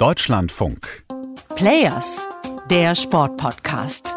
Deutschlandfunk. Players, der Sportpodcast.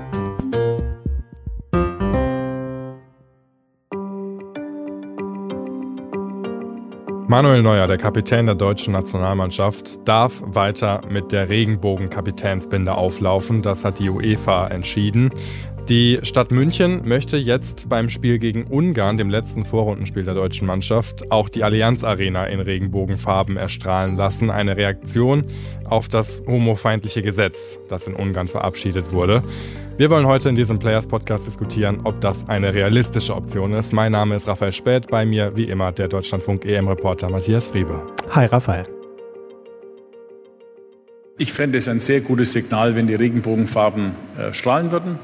Manuel Neuer, der Kapitän der deutschen Nationalmannschaft, darf weiter mit der Regenbogen-Kapitänsbinde auflaufen. Das hat die UEFA entschieden. Die Stadt München möchte jetzt beim Spiel gegen Ungarn, dem letzten Vorrundenspiel der deutschen Mannschaft, auch die Allianz Arena in Regenbogenfarben erstrahlen lassen. Eine Reaktion auf das homofeindliche Gesetz, das in Ungarn verabschiedet wurde. Wir wollen heute in diesem Players-Podcast diskutieren, ob das eine realistische Option ist. Mein Name ist Raphael Späth, bei mir wie immer der Deutschlandfunk-EM-Reporter Matthias Friebe. Hi Raphael. Ich fände es ein sehr gutes Signal, wenn die Regenbogenfarben strahlen würden.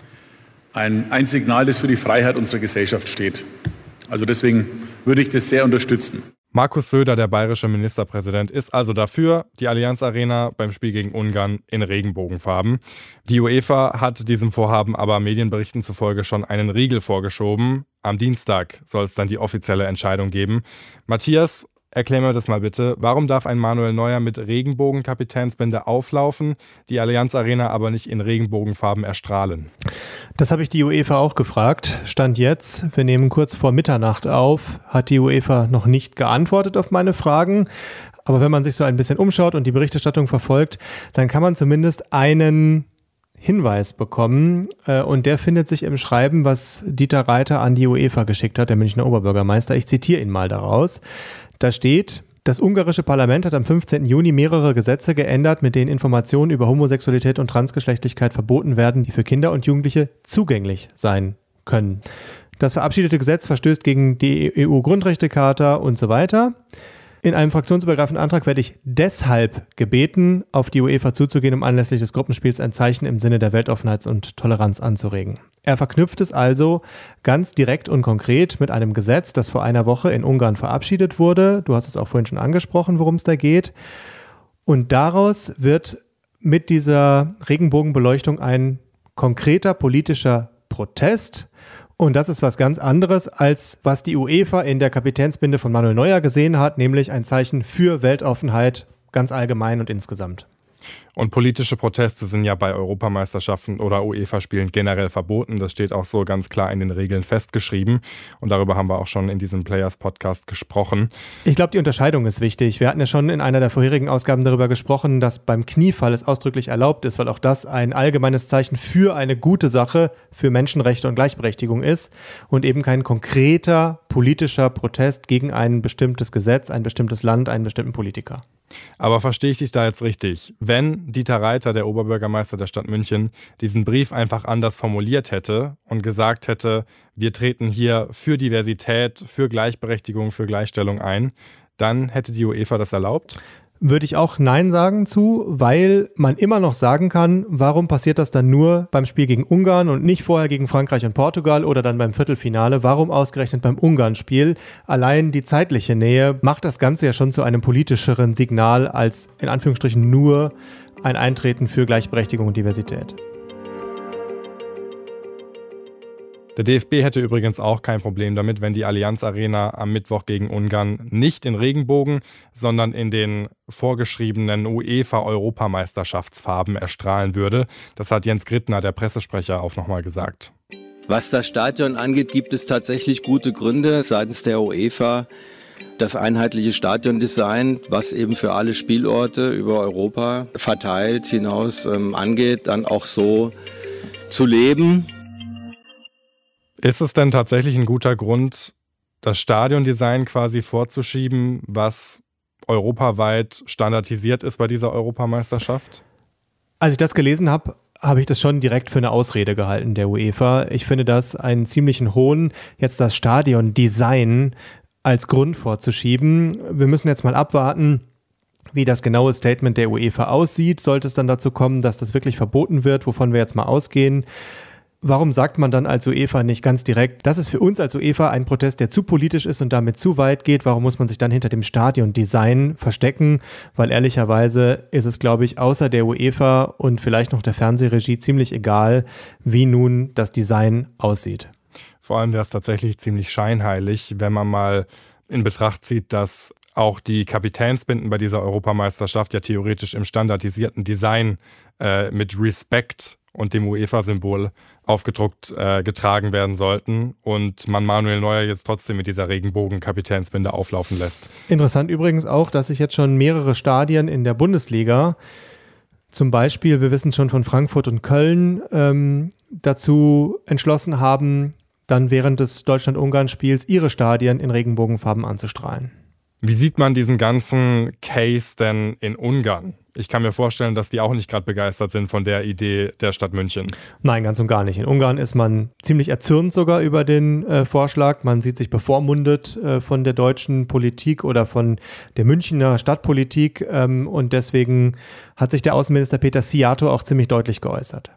Ein Signal, das für die Freiheit unserer Gesellschaft steht. Also deswegen würde ich das sehr unterstützen. Markus Söder, der bayerische Ministerpräsident, ist also dafür, die Allianz Arena beim Spiel gegen Ungarn in Regenbogenfarben. Die UEFA hat diesem Vorhaben aber Medienberichten zufolge schon einen Riegel vorgeschoben. Am Dienstag soll es dann die offizielle Entscheidung geben. Matthias, erklär mir das mal bitte. Warum darf ein Manuel Neuer mit Regenbogen-Kapitänsbinde auflaufen, die Allianz Arena aber nicht in Regenbogenfarben erstrahlen? Das habe ich die UEFA auch gefragt. Stand jetzt, wir nehmen kurz vor Mitternacht auf, hat die UEFA noch nicht geantwortet auf meine Fragen. Aber wenn man sich so ein bisschen umschaut und die Berichterstattung verfolgt, dann kann man zumindest einen Hinweis bekommen. Und der findet sich im Schreiben, was Dieter Reiter an die UEFA geschickt hat, der Münchner Oberbürgermeister. Ich zitiere ihn mal daraus. Da steht: Das ungarische Parlament hat am 15. Juni mehrere Gesetze geändert, mit denen Informationen über Homosexualität und Transgeschlechtlichkeit verboten werden, die für Kinder und Jugendliche zugänglich sein können. Das verabschiedete Gesetz verstößt gegen die EU-Grundrechtecharta und so weiter. In einem fraktionsübergreifenden Antrag werde ich deshalb gebeten, auf die UEFA zuzugehen, um anlässlich des Gruppenspiels ein Zeichen im Sinne der Weltoffenheit und Toleranz anzuregen. Er verknüpft es also ganz direkt und konkret mit einem Gesetz, das vor einer Woche in Ungarn verabschiedet wurde. Du hast es auch vorhin schon angesprochen, worum es da geht. Und daraus wird mit dieser Regenbogenbeleuchtung ein konkreter politischer Protest. Und das ist was ganz anderes, als was die UEFA in der Kapitänsbinde von Manuel Neuer gesehen hat, nämlich ein Zeichen für Weltoffenheit ganz allgemein und insgesamt. Und politische Proteste sind ja bei Europameisterschaften oder UEFA-Spielen generell verboten. Das steht auch so ganz klar in den Regeln festgeschrieben. Und darüber haben wir auch schon in diesem Players-Podcast gesprochen. Ich glaube, die Unterscheidung ist wichtig. Wir hatten ja schon in einer der vorherigen Ausgaben darüber gesprochen, dass beim Kniefall es ausdrücklich erlaubt ist, weil auch das ein allgemeines Zeichen für eine gute Sache, für Menschenrechte und Gleichberechtigung ist und eben kein konkreter politischer Protest gegen ein bestimmtes Gesetz, ein bestimmtes Land, einen bestimmten Politiker. Aber verstehe ich dich da jetzt richtig? Wenn Dieter Reiter, der Oberbürgermeister der Stadt München, diesen Brief einfach anders formuliert hätte und gesagt hätte, wir treten hier für Diversität, für Gleichberechtigung, für Gleichstellung ein, dann hätte die UEFA das erlaubt? Würde ich auch Nein sagen zu, weil man immer noch sagen kann, warum passiert das dann nur beim Spiel gegen Ungarn und nicht vorher gegen Frankreich und Portugal oder dann beim Viertelfinale? Warum ausgerechnet beim Ungarn-Spiel? Allein die zeitliche Nähe macht das Ganze ja schon zu einem politischeren Signal als in Anführungsstrichen nur ein Eintreten für Gleichberechtigung und Diversität. Der DFB hätte übrigens auch kein Problem damit, wenn die Allianz Arena am Mittwoch gegen Ungarn nicht in Regenbogen, sondern in den vorgeschriebenen UEFA-Europameisterschaftsfarben erstrahlen würde. Das hat Jens Grittner, der Pressesprecher, auch nochmal gesagt. Was das Stadion angeht, gibt es tatsächlich gute Gründe seitens der UEFA, das einheitliche Stadiondesign, was eben für alle Spielorte über Europa verteilt hinaus angeht, dann auch so zu leben. Ist es denn tatsächlich ein guter Grund, das Stadiondesign quasi vorzuschieben, was europaweit standardisiert ist bei dieser Europameisterschaft? Als ich das gelesen habe, habe ich das schon direkt für eine Ausrede gehalten der UEFA. Ich finde das einen ziemlichen Hohn, jetzt das Stadiondesign als Grund vorzuschieben. Wir müssen jetzt mal abwarten, wie das genaue Statement der UEFA aussieht. Sollte es dann dazu kommen, dass das wirklich verboten wird, wovon wir jetzt mal ausgehen. Warum sagt man dann als UEFA nicht ganz direkt, das ist für uns als UEFA ein Protest, der zu politisch ist und damit zu weit geht? Warum muss man sich dann hinter dem Stadiondesign verstecken? Weil ehrlicherweise ist es, glaube ich, außer der UEFA und vielleicht noch der Fernsehregie ziemlich egal, wie nun das Design aussieht. Vor allem wäre es tatsächlich ziemlich scheinheilig, wenn man mal in Betracht zieht, dass auch die Kapitänsbinden bei dieser Europameisterschaft ja theoretisch im standardisierten Design mit Respect und dem UEFA-Symbol aufgedruckt getragen werden sollten und man Manuel Neuer jetzt trotzdem mit dieser Regenbogen-Kapitänsbinde auflaufen lässt. Interessant übrigens auch, dass sich jetzt schon mehrere Stadien in der Bundesliga, zum Beispiel, wir wissen schon von Frankfurt und Köln, dazu entschlossen haben, dann während des Deutschland-Ungarn-Spiels ihre Stadien in Regenbogenfarben anzustrahlen. Wie sieht man diesen ganzen Case denn in Ungarn? Ich kann mir vorstellen, dass die auch nicht gerade begeistert sind von der Idee der Stadt München. Nein, ganz und gar nicht. In Ungarn ist man ziemlich erzürnt sogar über den Vorschlag. Man sieht sich bevormundet von der deutschen Politik oder von der Münchner Stadtpolitik. Und deswegen hat sich der Außenminister Peter Szijjártó auch ziemlich deutlich geäußert.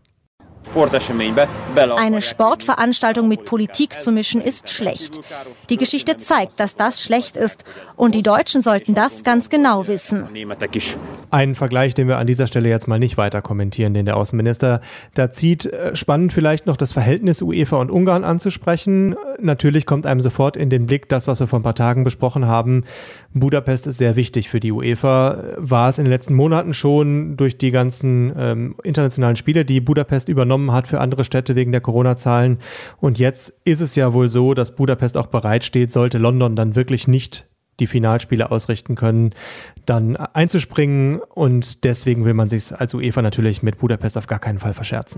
Eine Sportveranstaltung mit Politik zu mischen ist schlecht. Die Geschichte zeigt, dass das schlecht ist. Und die Deutschen sollten das ganz genau wissen. Einen Vergleich, den wir an dieser Stelle jetzt mal nicht weiter kommentieren, den der Außenminister da zieht. Spannend vielleicht noch das Verhältnis UEFA und Ungarn anzusprechen. Natürlich kommt einem sofort in den Blick das, was wir vor ein paar Tagen besprochen haben. Budapest ist sehr wichtig für die UEFA. War es in den letzten Monaten schon durch die ganzen internationalen Spiele, die Budapest übernommen hat für andere Städte wegen der Corona-Zahlen. Und jetzt ist es ja wohl so, dass Budapest auch bereitsteht, sollte London dann wirklich nicht die Finalspiele ausrichten können, dann einzuspringen. Und deswegen will man sich als UEFA natürlich mit Budapest auf gar keinen Fall verscherzen.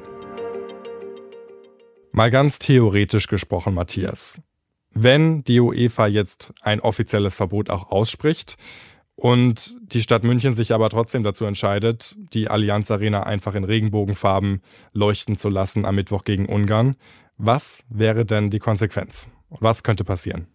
Mal ganz theoretisch gesprochen, Matthias. Wenn die UEFA jetzt ein offizielles Verbot auch ausspricht und die Stadt München sich aber trotzdem dazu entscheidet, die Allianz Arena einfach in Regenbogenfarben leuchten zu lassen am Mittwoch gegen Ungarn, was wäre denn die Konsequenz? Was könnte passieren?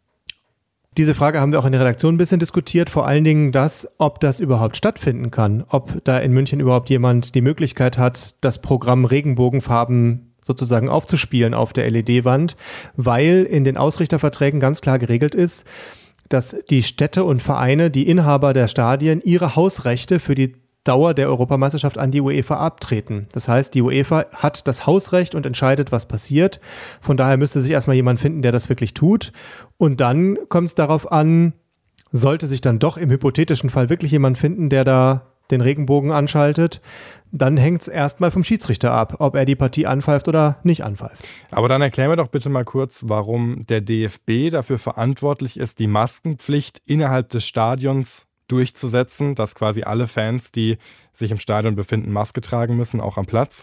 Diese Frage haben wir auch in der Redaktion ein bisschen diskutiert, vor allen Dingen das, ob das überhaupt stattfinden kann, ob da in München überhaupt jemand die Möglichkeit hat, das Programm Regenbogenfarben sozusagen aufzuspielen auf der LED-Wand, weil in den Ausrichterverträgen ganz klar geregelt ist, dass die Städte und Vereine, die Inhaber der Stadien, ihre Hausrechte für die Dauer der Europameisterschaft an die UEFA abtreten. Das heißt, die UEFA hat das Hausrecht und entscheidet, was passiert. Von daher müsste sich erstmal jemand finden, der das wirklich tut. Und dann kommt es darauf an, sollte sich dann doch im hypothetischen Fall wirklich jemand finden, der da den Regenbogen anschaltet, dann hängt es erstmal vom Schiedsrichter ab, ob er die Partie anpfeift oder nicht anpfeift. Aber dann erklär mir doch bitte mal kurz, warum der DFB dafür verantwortlich ist, die Maskenpflicht innerhalb des Stadions durchzusetzen, dass quasi alle Fans, die sich im Stadion befinden, Maske tragen müssen, auch am Platz.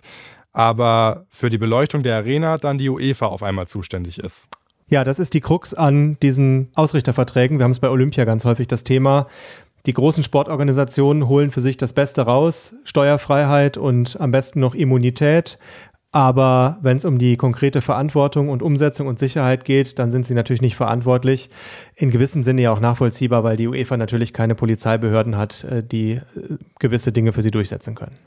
Aber für die Beleuchtung der Arena dann die UEFA auf einmal zuständig ist. Ja, das ist die Krux an diesen Ausrichterverträgen. Wir haben es bei Olympia ganz häufig das Thema. Die großen Sportorganisationen holen für sich das Beste raus, Steuerfreiheit und am besten noch Immunität. Aber wenn es um die konkrete Verantwortung und Umsetzung und Sicherheit geht, dann sind sie natürlich nicht verantwortlich. In gewissem Sinne ja auch nachvollziehbar, weil die UEFA natürlich keine Polizeibehörden hat, die gewisse Dinge für sie durchsetzen können.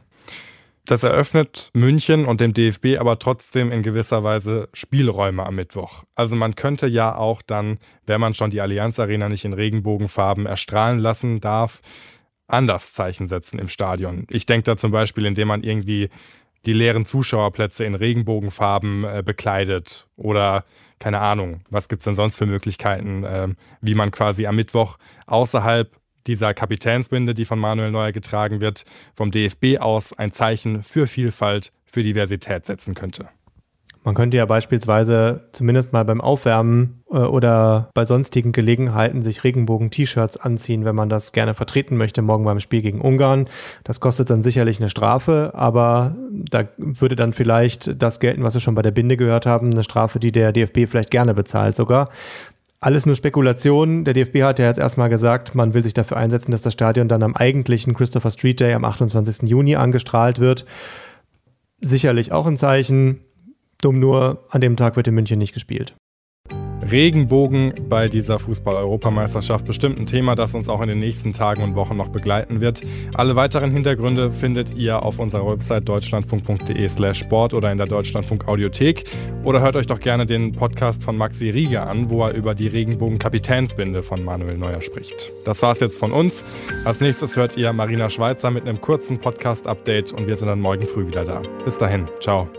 Das eröffnet München und dem DFB aber trotzdem in gewisser Weise Spielräume am Mittwoch. Also man könnte ja auch dann, wenn man schon die Allianz Arena nicht in Regenbogenfarben erstrahlen lassen darf, anders Zeichen setzen im Stadion. Ich denke da zum Beispiel, indem man irgendwie die leeren Zuschauerplätze in Regenbogenfarben bekleidet oder keine Ahnung, was gibt es denn sonst für Möglichkeiten, wie man quasi am Mittwoch außerhalb dieser Kapitänsbinde, die von Manuel Neuer getragen wird, vom DFB aus ein Zeichen für Vielfalt, für Diversität setzen könnte. Man könnte ja beispielsweise zumindest mal beim Aufwärmen oder bei sonstigen Gelegenheiten sich Regenbogen-T-Shirts anziehen, wenn man das gerne vertreten möchte, morgen beim Spiel gegen Ungarn. Das kostet dann sicherlich eine Strafe, aber da würde dann vielleicht das gelten, was wir schon bei der Binde gehört haben, eine Strafe, die der DFB vielleicht gerne bezahlt sogar. Alles nur Spekulation. Der DFB hat ja jetzt erstmal gesagt, man will sich dafür einsetzen, dass das Stadion dann am eigentlichen Christopher Street Day am 28. Juni angestrahlt wird. Sicherlich auch ein Zeichen. Dumm nur, an dem Tag wird in München nicht gespielt. Regenbogen bei dieser Fußball-Europameisterschaft, bestimmt ein Thema, das uns auch in den nächsten Tagen und Wochen noch begleiten wird. Alle weiteren Hintergründe findet ihr auf unserer Website deutschlandfunk.de/sport oder in der Deutschlandfunk-Audiothek. Oder hört euch doch gerne den Podcast von Maxi Rieger an, wo er über die Regenbogen-Kapitänsbinde von Manuel Neuer spricht. Das war's jetzt von uns. Als nächstes hört ihr Marina Schweizer mit einem kurzen Podcast-Update und wir sind dann morgen früh wieder da. Bis dahin, ciao.